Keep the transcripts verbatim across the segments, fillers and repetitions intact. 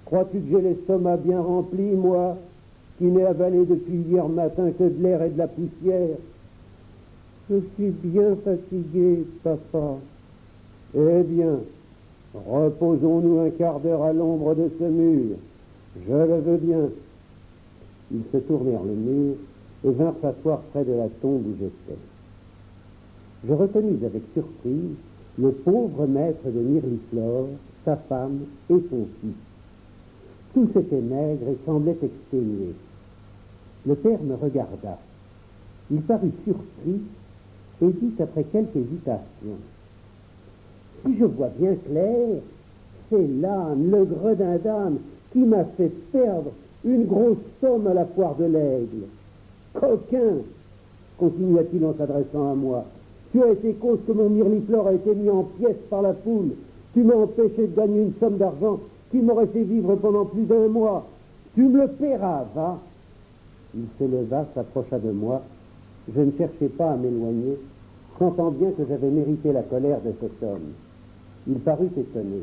Crois-tu que j'ai l'estomac bien rempli, moi, qui n'ai avalé depuis hier matin que de l'air et de la poussière? Je suis bien fatigué, papa. Eh bien, reposons-nous un quart d'heure à l'ombre de ce mur. Je le veux bien. Ils se tournèrent le mur et vinrent s'asseoir près de la tombe où j'étais. Je reconnus avec surprise le pauvre maître de Mirliflor, sa femme et son fils. Tous étaient maigres et semblaient exténués. Le père me regarda. Il parut surpris et dit après quelque hésitation: « Si je vois bien clair, c'est l'âne, le gredin d'âne, qui m'a fait perdre une grosse somme à la foire de l'Aigle. Coquin, continua-t-il en s'adressant à moi, tu as été cause que mon Mirliflor a été mis en pièces par la foule. Tu m'as empêché de gagner une somme d'argent qui m'aurait fait vivre pendant plus d'un mois. Tu me le paieras, va. » Il se leva, s'approcha de moi. Je ne cherchais pas à m'éloigner, sentant bien que j'avais mérité la colère de cet homme. Il parut étonné.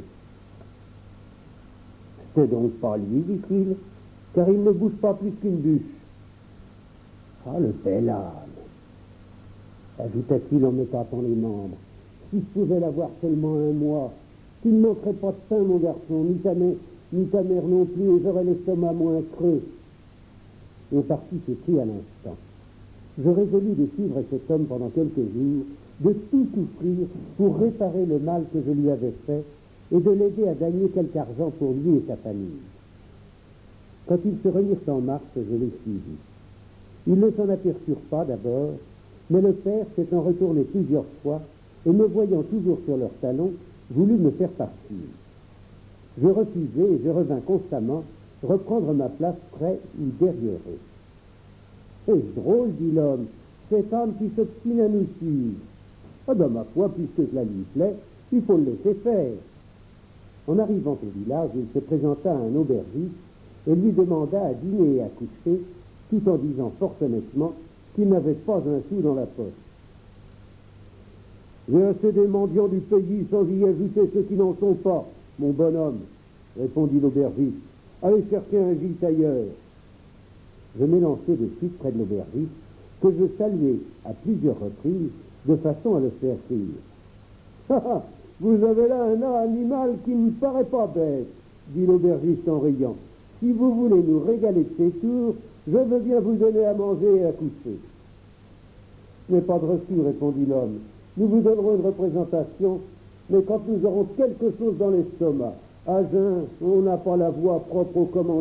« C'est donc pas lui, dit-il, car il ne bouge pas plus qu'une bûche. »« Ah, le bel âne !» ajouta-t-il en me tapant les membres. « Si je pouvais l'avoir seulement un mois, tu ne manquerais pas de pain, mon garçon, ni ta mère, ni ta mère non plus, et j'aurais l'estomac moins creux. » On partit écrit à l'instant. Je résolus de suivre cet homme pendant quelques jours, de tout souffrir pour réparer le mal que je lui avais fait et de l'aider à gagner quelque argent pour lui et sa famille. Quand ils se remirent en marche, je les suivis. Ils ne s'en aperçurent pas d'abord, mais le père s'étant retourné plusieurs fois et me voyant toujours sur leurs talons, voulut me faire partir. Je refusai et je revins constamment reprendre ma place près ou derrière eux. « C'est drôle, dit l'homme, cet âme qui s'obstine à nous suivre. Ah ben ma foi, puisque cela lui plaît, il faut le laisser faire. » En arrivant au village, il se présenta à un aubergiste et lui demanda à dîner et à coucher, tout en disant fort honnêtement qu'il n'avait pas un sou dans la poche. « J'ai assez des mendiants du pays sans y ajouter ceux qui n'en sont pas, mon bonhomme, » répondit l'aubergiste. « Allez chercher un gîte ailleurs. » Je m'élançai de suite près de l'aubergiste, que je saluai à plusieurs reprises, de façon à le faire rire. « Ah ah, vous avez là un animal qui ne paraît pas bête, » dit l'aubergiste en riant. « Si vous voulez nous régaler de ces tours, je veux bien vous donner à manger et à coucher. »« Ce n'est pas de refus, » répondit l'homme. « Nous vous donnerons une représentation, mais quand nous aurons quelque chose dans l'estomac. À jeun, on n'a pas la voix propre au commandement. »«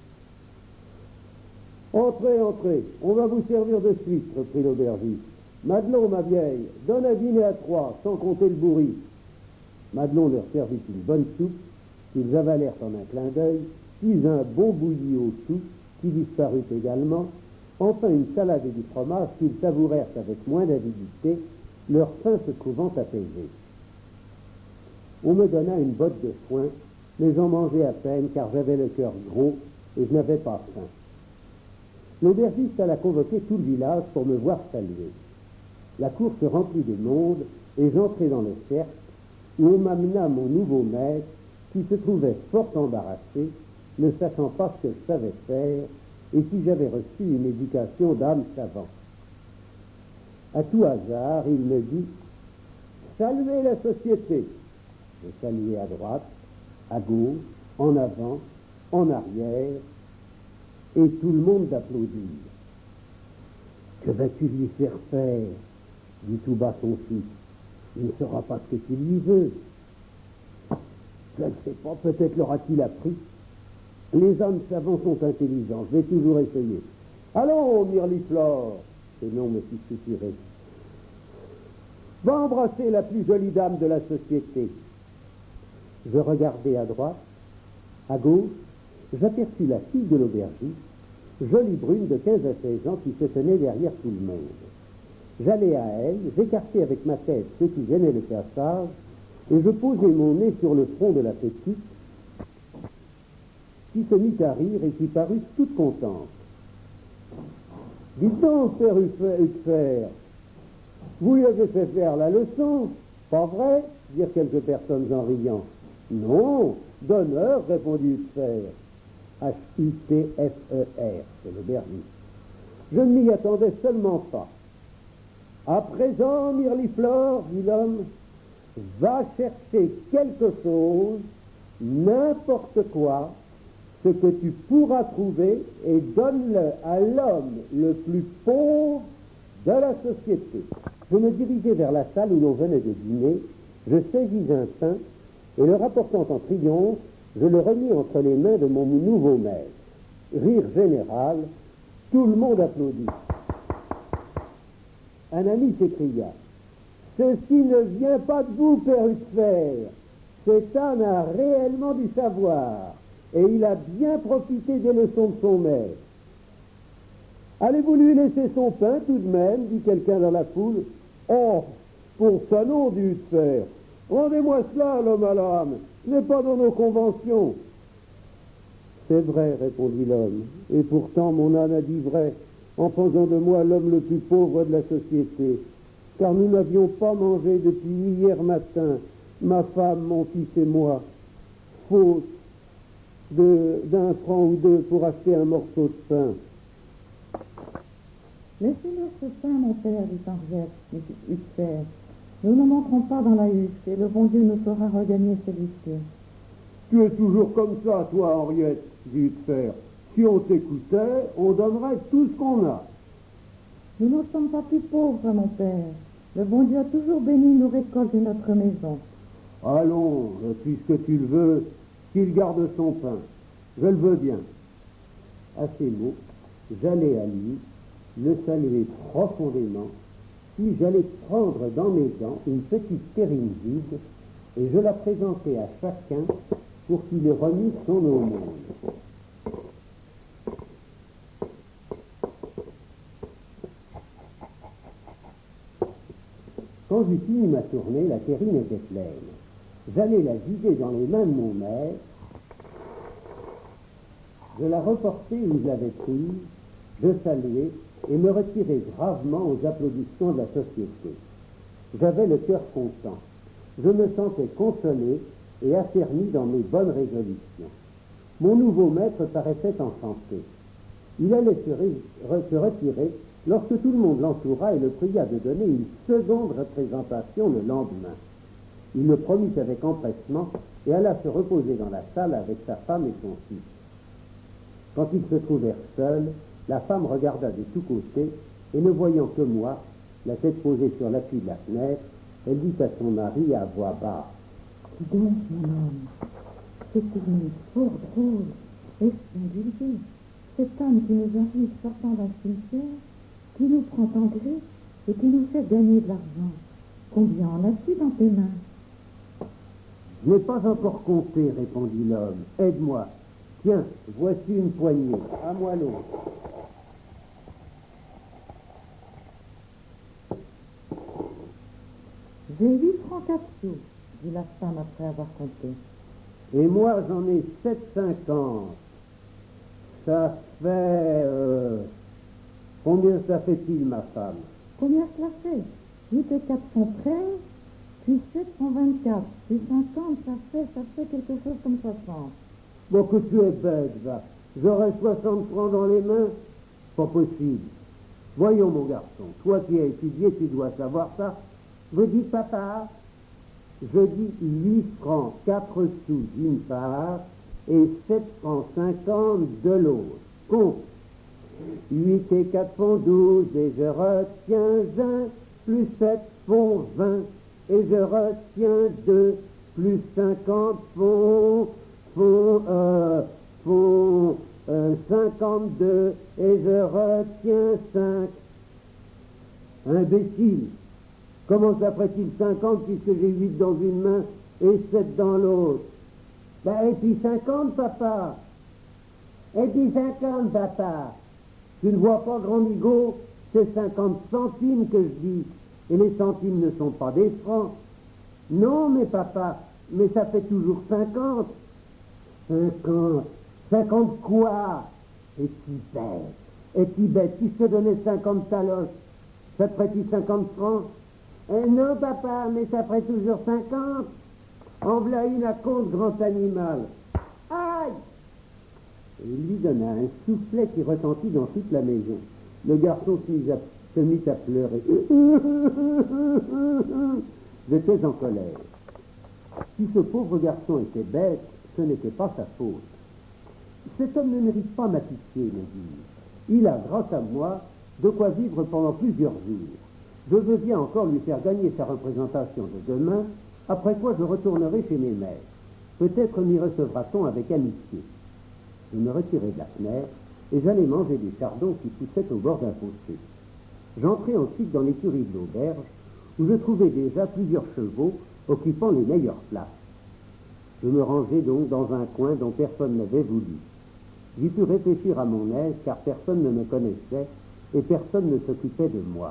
Entrez, entrez, on va vous servir de suite, » reprit l'aubergiste. « Madelon, ma vieille, donne à dîner à trois, sans compter le bourri. » Madelon leur servit une bonne soupe, qu'ils avalèrent en un clin d'œil, puis un bon bouilli au chou, qui disparut également, enfin une salade et du fromage qu'ils savourèrent avec moins d'avidité, leur faim se trouvant apaisée. On me donna une botte de foin, mais j'en mangeai à peine car j'avais le cœur gros et je n'avais pas faim. L'aubergiste alla convoquer tout le village pour me voir saluer. La cour se remplit de monde et j'entrai dans le cercle où on m'amena mon nouveau maître qui se trouvait fort embarrassé, ne sachant pas ce que je savais faire et si j'avais reçu une éducation d'âme savante. À tout hasard, il me dit « Saluez la société !» Je saluai à droite, à gauche, en avant, en arrière, et tout le monde d'applaudir. « Que vas-tu lui faire faire ?» dit tout bas son fils. « Il ne saura pas ce que tu lui veux. » Je ne sais pas, peut-être l'aura-t-il appris. Les hommes savants sont intelligents, je vais toujours essayer. « Allons, Mirliflor !» Ce nom me fit soupirer. « Va embrasser la plus jolie dame de la société. » Je regardai à droite, à gauche, j'aperçus la fille de l'aubergiste, jolie brune de quinze à seize ans qui se tenait derrière tout le monde. J'allai à elle, j'écartai avec ma tête ceux qui gênaient le passage, et je posai mon nez sur le front de la petite, qui se mit à rire et qui parut toute contente. « Dites donc, père Huckfer, vous lui avez fait faire la leçon, pas vrai ?» dirent quelques personnes en riant. « Non, d'honneur, répondit Hutfer. H U T F E R, c'est l'aubergiste. Je ne m'y attendais seulement pas. À présent, Mirliflor, dit l'homme, va chercher quelque chose, n'importe quoi, ce que tu pourras trouver, et donne-le à l'homme le plus pauvre de la société. Je me dirigeai vers la salle où l'on venait de dîner, je saisis un pain, et le rapportant en triomphe, je le remis entre les mains de mon nouveau maître. Rire général, tout le monde applaudit. Un ami s'écria, « Ceci ne vient pas de vous, Père Hutfer. Cet âne a réellement du savoir, et il a bien profité des leçons de son maître. Allez-vous lui laisser son pain tout de même, dit quelqu'un dans la foule. Oh, pour ça non, dit Hutfer. Rendez-moi cela, l'homme à l'âme, ce n'est pas dans nos conventions. C'est vrai, répondit l'homme, et pourtant mon âne a dit vrai, en faisant de moi l'homme le plus pauvre de la société, car nous n'avions pas mangé depuis hier matin, ma femme, mon fils et moi, faute de, d'un franc ou deux pour acheter un morceau de pain. Laissez-nous ce pain, mon père, dit Henriette, dit Hutfer. Nous ne manquerons pas dans la huche, et le bon Dieu nous fera regagner celui-ci. Tu es toujours comme ça, toi, Henriette, dit Hutfer. Si on t'écoutait, on donnerait tout ce qu'on a. Nous ne sommes pas plus pauvres, mon père. Le bon Dieu a toujours béni nos récoltes et notre maison. Allons, puisque tu le veux, qu'il garde son pain. Je le veux bien. À ces mots, j'allai à lui, le saluer profondément, puis j'allais prendre dans mes dents une petite terrine vide, et je la présentai à chacun pour qu'il ait remis son aumône. Quand j'eus fini ma tournée, la terrine était pleine. J'allais la vider dans les mains de mon maître, je la reportai où je l'avais prise, je saluai et me retirai gravement aux applaudissements de la société. J'avais le cœur content. Je me sentais consolé et affermi dans mes bonnes résolutions. Mon nouveau maître paraissait enchanté. Il allait se, ré- re- se retirer lorsque tout le monde l'entoura et le pria de donner une seconde représentation le lendemain. Il le promit avec empressement et alla se reposer dans la salle avec sa femme et son fils. Quand ils se trouvèrent seuls, la femme regarda de tous côtés et ne voyant que moi, la tête posée sur l'appui de la fenêtre, elle dit à son mari à voix basse. Dis donc, mon homme, c'est tout de même fort drôle et singulier. Cet homme qui nous arrive sortant d'un cimetière, qui nous prend en gré et qui nous fait gagner de l'argent. Combien en as-tu dans tes mains? Je n'ai pas encore compté, répondit l'homme. Aide-moi. Tiens, voici une poignée. À moi l'autre. J'ai huit francs quatre sous, dit la femme après avoir compté. Et moi, j'en ai sept cinquante. Ça fait... Euh, combien ça fait-il, ma femme? Combien cela fait? huit et quatre font treize, puis sept font vingt-quatre, puis cinquante, ça fait, ça fait quelque chose comme soixante. Bon, que tu es bête, va. J'aurais soixante francs dans les mains? Pas possible. Voyons, mon garçon, toi qui as étudié, tu dois savoir ça. Vous dites, papa? Je dis huit francs, quatre sous d'une part, et sept francs cinquante de l'autre. Compte. huit et quatre font douze, et je retiens un, plus sept font vingt, et je retiens deux, plus cinquante font, font, euh, font euh, cinquante-deux, et je retiens cinq. Imbécile! Comment ça ferait-il cinquante puisque j'ai huit dans une main et sept dans l'autre? Ben, et puis cinquante, papa? Et puis cinquante, papa? Tu ne vois pas, grand migaud, c'est cinquante centimes que je dis. Et les centimes ne sont pas des francs. Non, mais papa, mais ça fait toujours cinquante. Cinquante. Cinquante quoi? Es-tu bête? Es-tu bête? Si je te donnais cinquante taloches, ça te ferait-tu cinquante francs? Eh non, papa, mais ça ferait toujours cinquante. En v'là une à compte, grand animal. Aïe! Et il lui donna un soufflet qui retentit dans toute la maison. Le garçon se mit à, se mit à pleurer. J'étais en colère. Si ce pauvre garçon était bête, ce n'était pas sa faute. Cet homme ne mérite pas ma pitié, me dis-je. Il a, grâce à moi, de quoi vivre pendant plusieurs jours. Je veux bien encore lui faire gagner sa représentation de demain, après quoi je retournerai chez mes maîtres. Peut-être m'y recevra-t-on avec amitié. Je me retirai de la fenêtre et j'allai manger des chardons qui poussaient au bord d'un fossé. J'entrai ensuite dans l'écurie de l'auberge, où je trouvai déjà plusieurs chevaux occupant les meilleures places. Je me rangeai donc dans un coin dont personne n'avait voulu. J'y pus réfléchir à mon aise, car personne ne me connaissait et personne ne s'occupait de moi.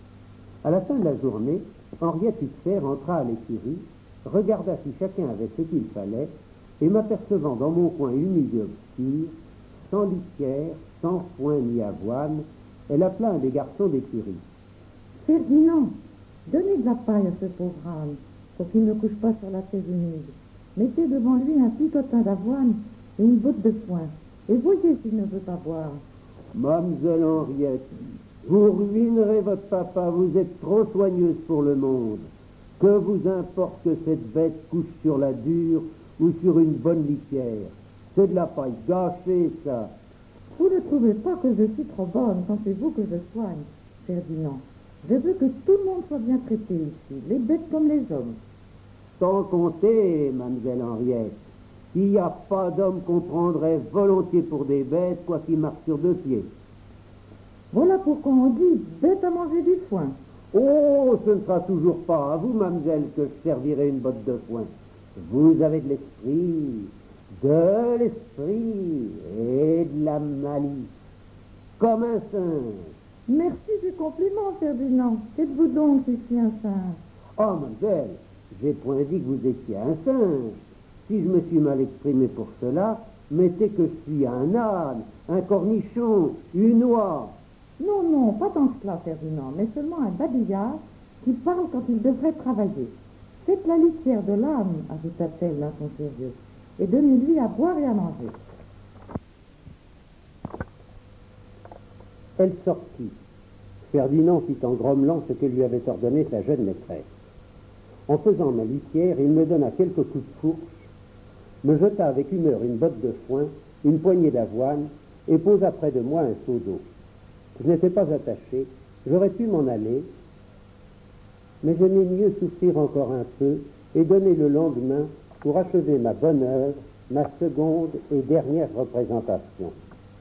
À la fin de la journée, Henriette Huxer entra à l'écurie, regarda si chacun avait ce qu'il fallait, et m'apercevant dans mon coin humide et obscur, sans litière, sans foin ni avoine, elle appela un des garçons d'écurie. Ferdinand, donnez de la paille à ce pauvre âne, pour qu'il ne couche pas sur la terre humide. Mettez devant lui un picotin d'avoine et une botte de foin, et voyez s'il ne veut pas boire. Mademoiselle Henriette, vous ruinerez votre papa, vous êtes trop soigneuse pour le monde. Que vous importe que cette bête couche sur la dure ou sur une bonne litière? C'est de la paille gâchée, ça. Vous ne trouvez pas que je suis trop bonne quand c'est vous que je soigne, Ferdinand? Je veux que tout le monde soit bien traité ici, les bêtes comme les hommes. Sans compter, mademoiselle Henriette, qu'il n'y a pas d'homme qu'on prendrait volontiers pour des bêtes, quoi qu'ils marchent sur deux pieds. Voilà pourquoi on dit bête à manger du foin. Oh, ce ne sera toujours pas à vous, mademoiselle, que je servirai une botte de foin. Vous avez de l'esprit, de l'esprit et de la malice, comme un singe. Merci du compliment, Ferdinand. Êtes-vous donc ici un singe? Oh, mademoiselle, j'ai point dit que vous étiez un singe. Si je me suis mal exprimé pour cela, mettez que je suis un âne, un cornichon, une oie. Non, non, pas tant que cela, Ferdinand, mais seulement un babillard qui parle quand il devrait travailler. Faites la litière de l'âne, ajouta-t-elle d'un ton sérieux, et donnez-lui à boire et à manger. Elle sortit. Ferdinand fit en grommelant ce que lui avait ordonné sa jeune maîtresse. En faisant ma litière, il me donna quelques coups de fourche, me jeta avec humeur une botte de foin, une poignée d'avoine, et posa près de moi un seau d'eau. Je n'étais pas attaché, j'aurais pu m'en aller, mais j'aimais mieux souffrir encore un peu et donner le lendemain pour achever ma bonne œuvre, ma seconde et dernière représentation.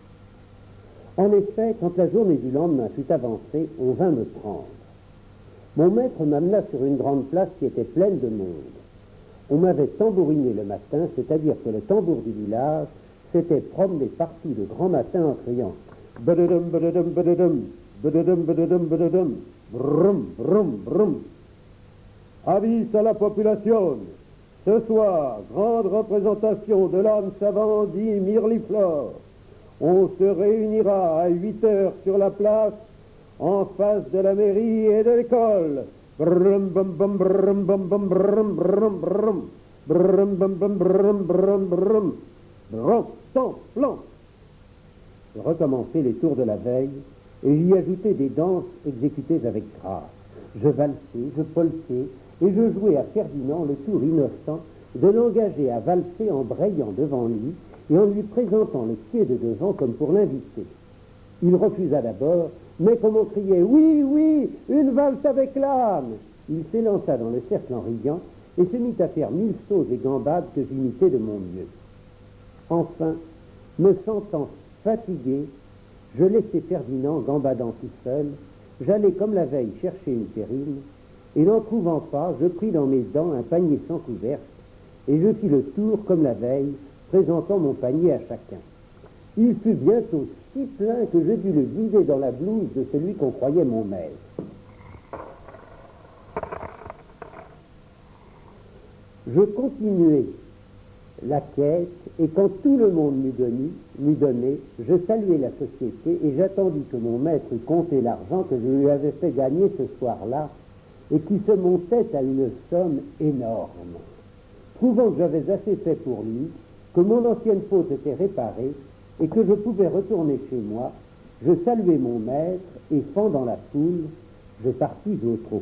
En effet, quand la journée du lendemain fut avancée, on vint me prendre. Mon maître m'amena sur une grande place qui était pleine de monde. On m'avait tambouriné le matin, c'est-à-dire que le tambour du village s'était promené partout de grand matin en criant « Badadum, badadum, badadum, badadum, badadum, badadum, brum, brum, brum ». Avis à la population, ce soir, grande représentation de l'âne savant dit Mirliflor. On se réunira à huit heures sur la place en face de la mairie et de l'école. Brum, bum, bum, brum, bum, bum, brum, brum, brum. Brum, bum, bum, brum, brum, brum. Brum, temps, plan. Je recommençai les tours de la veille et j'y ajoutai des danses exécutées avec grâce. Je valsai, je polsai et je jouai à Ferdinand le tour innocent de l'engager à valser en brayant devant lui et en lui présentant le pied de devant comme pour l'inviter. Il refusa d'abord, mais comme on criait « Oui, oui, une valse avec l'âne !» il s'élança dans le cercle en riant et se mit à faire mille sauts et gambades que j'imitais de mon mieux. Enfin, me sentant fatigué, je laissai Ferdinand gambadant tout seul, j'allai comme la veille chercher une terrine, et n'en trouvant pas, je pris dans mes dents un panier sans couvercle, et je fis le tour comme la veille, présentant mon panier à chacun. Il fut bientôt si plein que je dus le vider dans la blouse de celui qu'on croyait mon maître. Je continuai la quête, et quand tout le monde m'eut donné, m'eut donné, je saluai la société et j'attendis que mon maître eût compté l'argent que je lui avais fait gagner ce soir-là et qui se montait à une somme énorme. trouvant que j'avais assez fait pour lui, que mon ancienne faute était réparée et que je pouvais retourner chez moi, je saluai mon maître et, fendant la foule, je partis au trot.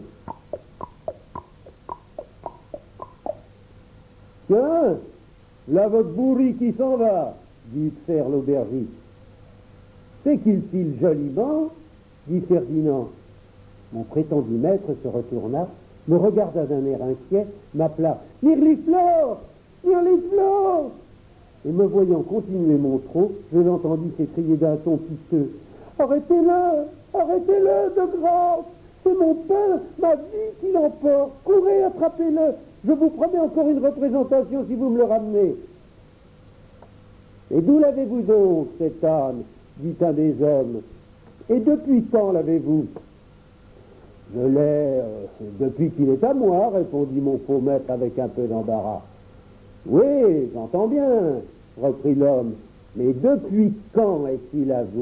« Tiens, là votre bourri qui s'en va, dit faire l'aubergiste. C'est qu'il file joliment, dit Ferdinand. Mon prétendu maître se retourna, me regarda d'un air inquiet, m'appela « Mirliflor, Mirliflor !» Et me voyant continuer mon trot, je l'entendis s'écrier d'un ton piteux « Arrêtez-le, arrêtez-le de grâce, c'est mon père, ma vie qui l'emporte, courez, attrapez-le, je vous promets encore une représentation si vous me le ramenez. » « Et d'où l'avez-vous donc, cet âne ?» dit un des hommes. « Et depuis quand l'avez-vous ?»« Je l'ai euh, depuis qu'il est à moi, » répondit mon faux maître avec un peu d'embarras. « Oui, j'entends bien, » reprit l'homme, « mais depuis quand est-il à vous ?»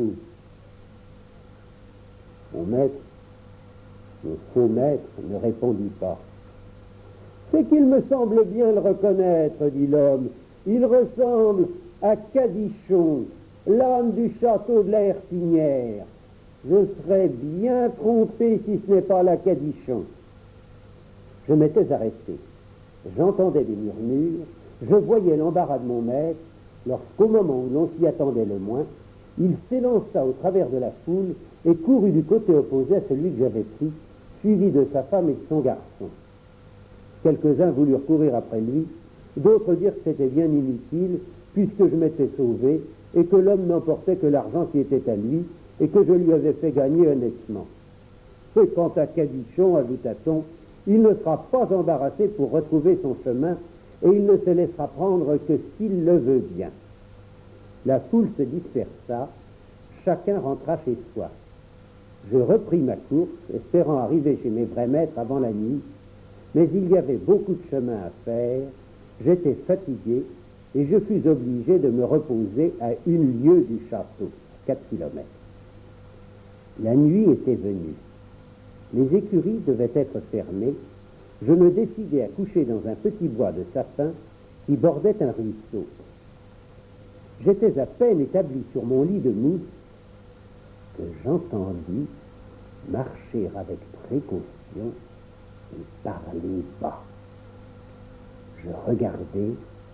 Mon maître, mon faux maître, ne répondit pas. « C'est qu'il me semble bien le reconnaître, » dit l'homme. « Il ressemble à Cadichon, l'âne du château de la Hertinière. Je serais bien trompé si ce n'est pas la Cadichon. » Je m'étais arrêté. J'entendais des murmures, je voyais l'embarras de mon maître, lorsqu'au moment où l'on s'y attendait le moins, il s'élança au travers de la foule et courut du côté opposé à celui que j'avais pris, suivi de sa femme et de son garçon. Quelques-uns voulurent courir après lui, d'autres dirent que c'était bien inutile, puisque je m'étais sauvé, et que l'homme n'emportait que l'argent qui était à lui, et que je lui avais fait gagner honnêtement. Et quant à Cadichon, ajouta-t-on, il ne sera pas embarrassé pour retrouver son chemin, et il ne se laissera prendre que s'il le veut bien. La foule se dispersa, chacun rentra chez soi. Je repris ma course, espérant arriver chez mes vrais maîtres avant la nuit, mais il y avait beaucoup de chemin à faire, j'étais fatigué, et je fus obligé de me reposer à une lieue du château, quatre kilomètres. La nuit était venue. Les écuries devaient être fermées. Je me décidai à coucher dans un petit bois de sapin qui bordait un ruisseau. J'étais à peine établi sur mon lit de mousse que j'entendis marcher avec précaution et parler bas. Je regardai,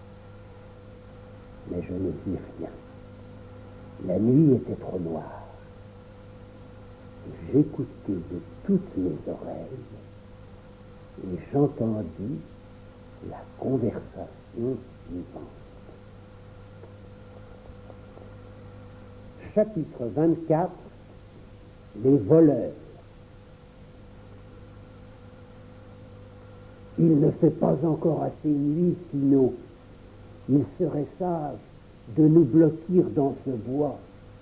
mais je ne vis rien. La nuit était trop noire. J'écoutai de toutes mes oreilles et j'entendis la conversation suivante. Chapitre vingt-quatre. Les voleurs. Il ne fait pas encore assez nuit, Finot. Il serait sage de nous bloquer dans ce bois.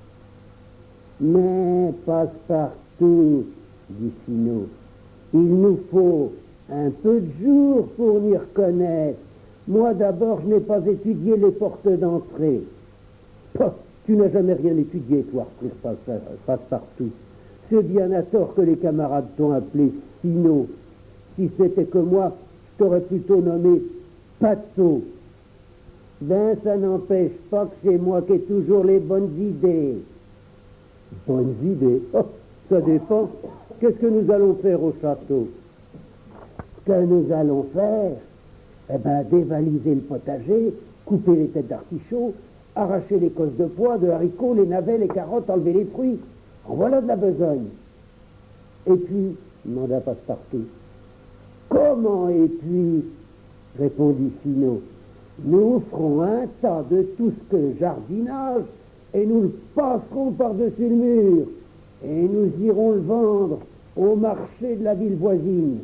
Mais passe-partout, dit Finot, il nous faut un peu de jour pour m'y reconnaître. Moi d'abord, je n'ai pas étudié les portes d'entrée. Pah, tu n'as jamais rien étudié, toi, reprit Passe-partout. C'est bien à tort que les camarades t'ont appelé Finot. Si c'était que moi, je t'aurais plutôt nommé Patso. Ben, ça n'empêche pas que c'est moi qui ai toujours les bonnes idées. Bonnes idées? Oh, ça dépend. Qu'est-ce que nous allons faire au château? Ce que nous allons faire, eh ben, dévaliser le potager, couper les têtes d'artichaut, arracher les cosses de pois, de haricots, les navets, les carottes, enlever les fruits. En voilà de la besogne. Et puis, demanda Passe-Partout. Comment et puis, répondit Finot, nous ferons un tas de tout ce que jardinage et nous le passerons par-dessus le mur et nous irons le vendre au marché de la ville voisine.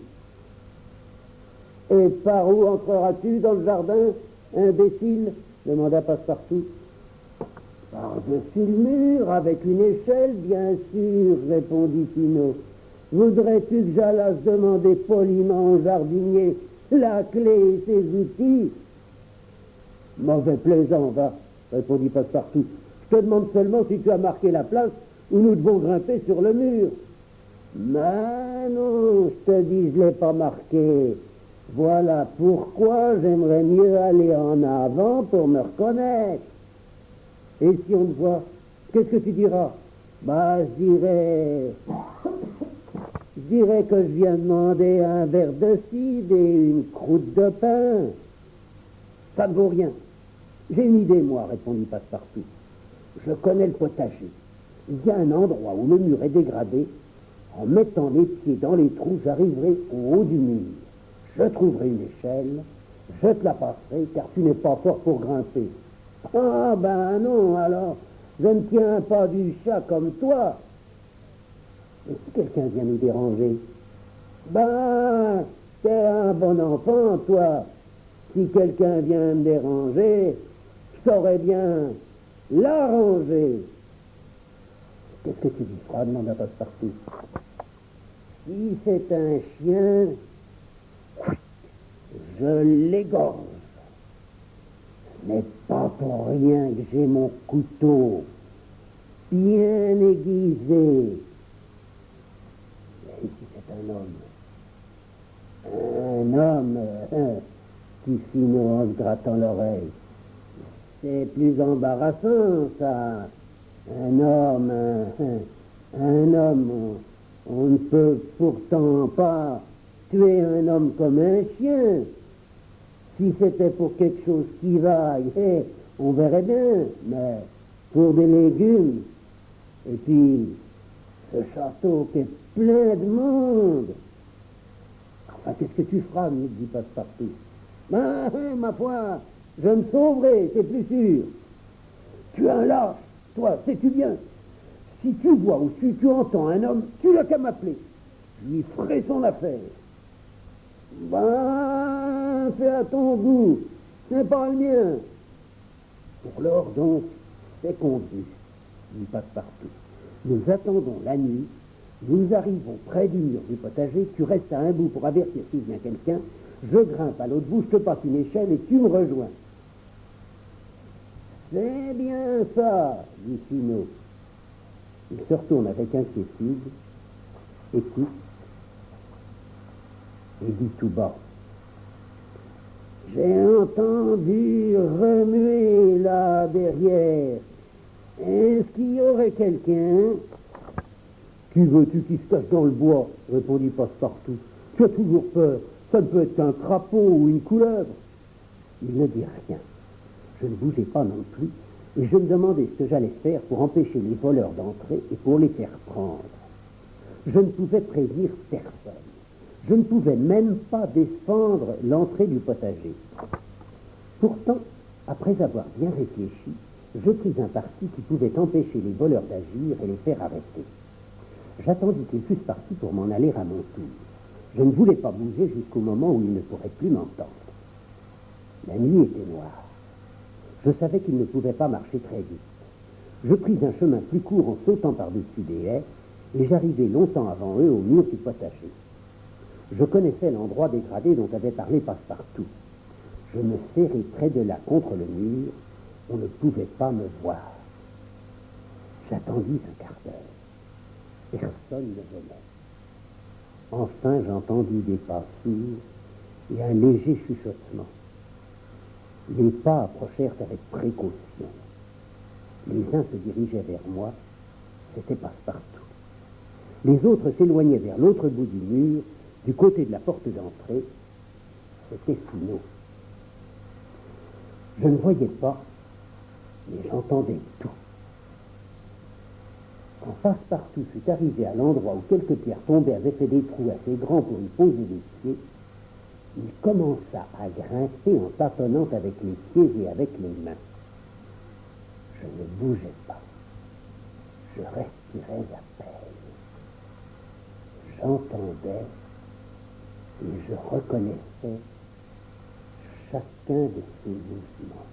Et par où entreras-tu dans le jardin, imbécile? Demanda Passe-Partout. Par-dessus le mur, avec une échelle, bien sûr, répondit Finot. Voudrais-tu que j'allasse demander poliment au jardinier la clé et ses outils? Mauvais plaisant, va, répondit Passe-Partout. Je te demande seulement si tu as marqué la place où nous devons grimper sur le mur. Mais non, je te dis, je ne l'ai pas marqué. Voilà pourquoi j'aimerais mieux aller en avant pour me reconnaître. Et si on te voit, qu'est-ce que tu diras? Bah, je dirais... Je dirais que je viens demander un verre de cidre et une croûte de pain. Ça ne vaut rien. J'ai une idée, moi, répondit Passepartout. Je connais le potager. Il y a un endroit où le mur est dégradé. En mettant les pieds dans les trous, j'arriverai au haut du mur. Je trouverai une échelle, je te la passerai, car tu n'es pas fort pour grimper. Ah ben non, alors, je ne tiens pas du chat comme toi. Mais si quelqu'un vient nous déranger, ben, t'es un bon enfant, toi. Si quelqu'un vient me déranger, je saurais bien l'arranger. Qu'est-ce que tu dis, Froid? Demanda Passepartout. Si c'est un chien, je l'égorge. Ce n'est pas pour rien que j'ai mon couteau bien aiguisé. Et si c'est un homme, un homme, hein, qui finot en se grattant l'oreille, c'est plus embarrassant, ça. Un homme, un, un homme, on, on ne peut pourtant pas tuer un homme comme un chien. Si c'était pour quelque chose qui vaille, eh, on verrait bien, mais pour des légumes, et puis ce château qui est plein de monde. Enfin, qu'est-ce que tu feras, me dit Passepartout? Ben, ma foi, je me sauverai, c'est plus sûr. Tu es un lâche, toi, sais-tu bien? Si tu vois ou si tu entends un homme, tu n'as qu'à m'appeler. Je lui ferai son affaire. Ben, fais à ton goût, c'est pas le mien. Pour l'heure, donc, c'est convenu, dit Passepartout. Nous attendons la nuit, nous arrivons près du mur du potager, tu restes à un bout pour avertir s'il vient quelqu'un, je grimpe à l'autre bout, je te passe une échelle et tu me rejoins. C'est bien ça, dit Finot. Il se retourne avec inquiétude, écoute, et dit tout bas. J'ai entendu remuer là derrière. Est-ce qu'il y aurait quelqu'un? Qui veux-tu qui se cache dans le bois? Répondit Passepartout. Tu as toujours peur. Ça ne peut être qu'un crapaud ou une couleuvre. Il ne dit rien. Je ne bougeais pas non plus, et je me demandais ce que j'allais faire pour empêcher les voleurs d'entrer et pour les faire prendre. Je ne pouvais prévenir personne. Je ne pouvais même pas défendre l'entrée du potager. Pourtant, après avoir bien réfléchi, je pris un parti qui pouvait empêcher les voleurs d'agir et les faire arrêter. J'attendis qu'ils fussent partis pour m'en aller à mon tour. Je ne voulais pas bouger jusqu'au moment où ils ne pourraient plus m'entendre. La nuit était noire. Je savais qu'ils ne pouvaient pas marcher très vite. Je pris un chemin plus court en sautant par-dessus des haies, et j'arrivai longtemps avant eux au mur du potager. Je connaissais l'endroit dégradé dont avait parlé Passepartout. Je me serrai près de là contre le mur. On ne pouvait pas me voir. J'attendis un quart d'heure. Personne ne venait. Enfin, j'entendis des pas sourds et un léger chuchotement. Les pas approchèrent avec précaution. Les uns se dirigeaient vers moi, c'était Passepartout. Les autres s'éloignaient vers l'autre bout du mur, du côté de la porte d'entrée, c'était Finot. Je ne voyais pas, mais j'entendais tout. Quand Passepartout fut arrivé à l'endroit où quelques pierres tombées avaient fait des trous assez grands pour y poser les pieds, il commença à grincer en tâtonnant avec les pieds et avec les mains. Je ne bougeais pas. Je respirais à peine. J'entendais et je reconnaissais chacun de ses mouvements.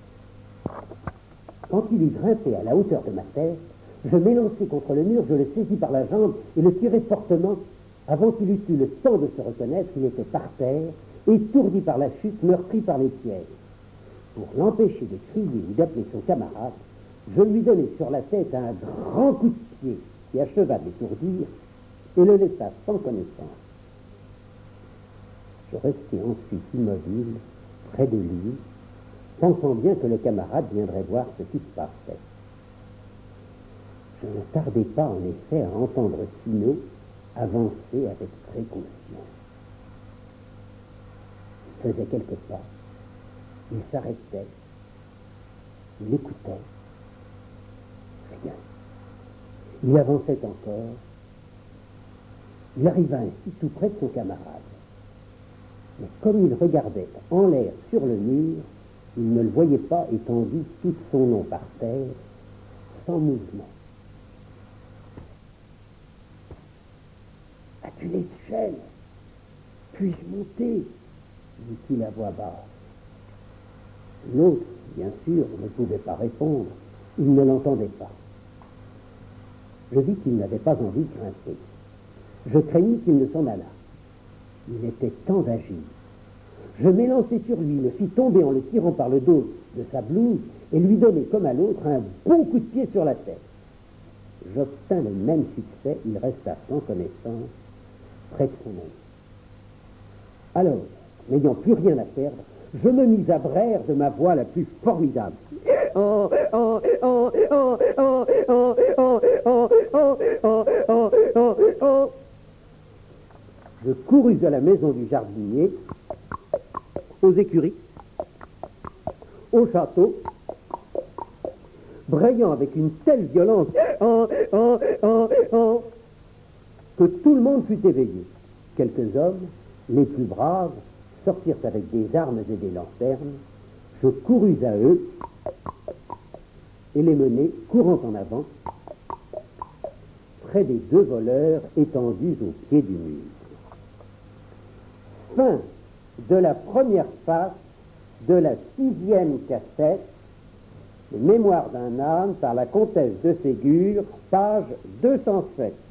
Quand il eut grimpé à la hauteur de ma tête, je m'élançai contre le mur, je le saisis par la jambe et le tirai fortement. Avant qu'il eût eu le temps de se reconnaître, il était par terre, étourdi par la chute, meurtri par les pierres. Pour l'empêcher de crier ou d'appeler son camarade, je lui donnai sur la tête un grand coup de pied qui acheva de l'étourdir et le laissa sans connaissance. Je restai ensuite immobile, près de lui, pensant bien que le camarade viendrait voir ce qui se passait. Je ne tardai pas, en effet, à entendre Sino avancer avec précaution. Il faisait quelques pas, il s'arrêtait, il écoutait, rien. Il avançait encore, il arriva ainsi tout près de son camarade. Mais comme il regardait en l'air sur le mur, il ne le voyait pas étendu tout son long par terre, sans mouvement. « As-tu l'échelle? Puis-je monter ?» dit-il à voix basse. L'autre, bien sûr, ne pouvait pas répondre. Il ne l'entendait pas. Je vis qu'il n'avait pas envie de grimper. Je craignis qu'il ne s'en allât. Il était temps d'agir. Je m'élançai sur lui, le fis tomber en le tirant par le dos de sa blouse et lui donnai, comme à l'autre, un bon coup de pied sur la tête. J'obtins le même succès, il resta sans connaissance, près de son ami. Alors, n'ayant plus rien à perdre, je me mis à braire de ma voix la plus formidable. Oh, oh, oh, oh, oh, oh, oh, oh, oh, oh, oh, oh, oh. Je courus à la maison du jardinier, aux écuries, au château, brayant avec une telle violence oh, oh, oh, oh, que tout le monde fut éveillé. Quelques hommes, les plus braves, sortirent avec des armes et des lanternes. Je courus à eux et les menai, courant en avant, près des deux voleurs étendus au pied du mur. Fin de la première face de la sixième cassette, Les Mémoires d'un âne, par la comtesse de Ségur, page deux cent sept.